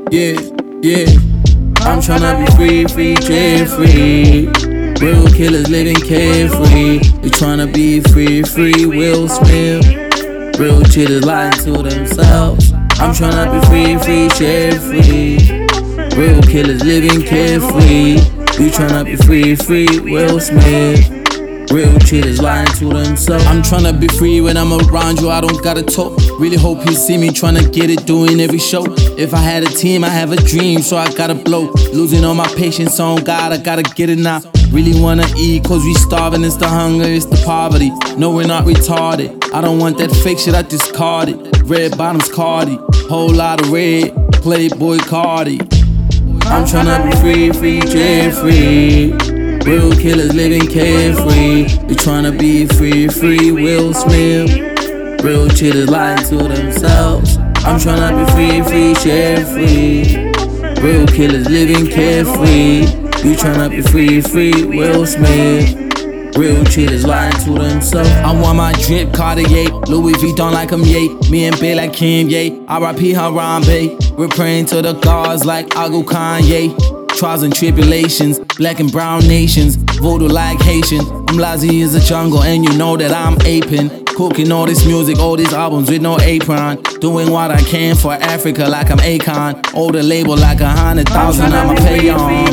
Yeah, yeah. I'm tryna be free, free, jet free. Real killers living carefree. They tryna be free, free. Will Smith. Real cheaters lying to themselves. I'm tryna be free, free, jet free. Real killers living carefree. You tryna be free, free. Will Smith. Real cheaters lying to themselves. I'm tryna be free when I'm around you, I don't gotta talk. Really hope you see me tryna get it, doing every show. If I had a team, I have a dream, so I gotta blow. Losing all my patience on God, I gotta get it now. Really wanna eat, cause we starving, it's the hunger, it's the poverty. No, we're not retarded, I don't want that fake shit, I discard it. Red bottoms Cardi, whole lot of red, Playboy Cardi. I'm tryna be free, free, jet free. Real killers living carefree. They tryna be free, free. Will Smith. Real cheaters lying to themselves. I'm tryna be free, free, share free. Real killers living carefree. You tryna be free, free. Will Smith. Real cheaters lying to themselves. I want my drip Cartier, Louis Vuitton like I'm Ye. Me and Bay like Kim Ye. R.I.P. Harambe. We're praying to the gods like Agu Kanye. Trials and tribulations, black and brown nations, voodoo like Haitian. I'm lazy as a jungle and you know that I'm aping. Cooking all this music, all these albums with no apron. Doing what I can for Africa like I'm Akon. Older label like 100,000 I'ma pay on.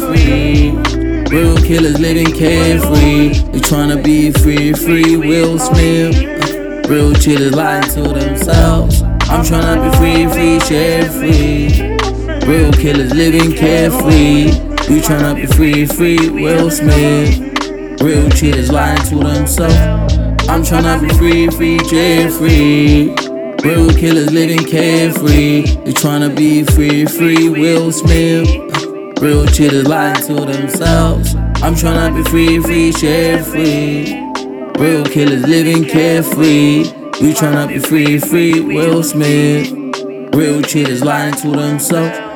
Free. Real killers living carefree. They tryna be free, free. Will Smith. Real cheaters lying to themselves. I'm tryna be free, free, share free. Real killers living carefree. You tryna be free, free. Will Smith. Real cheaters lying to themselves. I'm tryna be free, free, jet free. Real killers living carefree. They tryna be free, free. Will Smith. Real cheaters lying to themselves. I'm tryna be free, free, jet free. Real killers living carefree. You tryna be free, free. Will Smith. Real cheaters lying to themselves.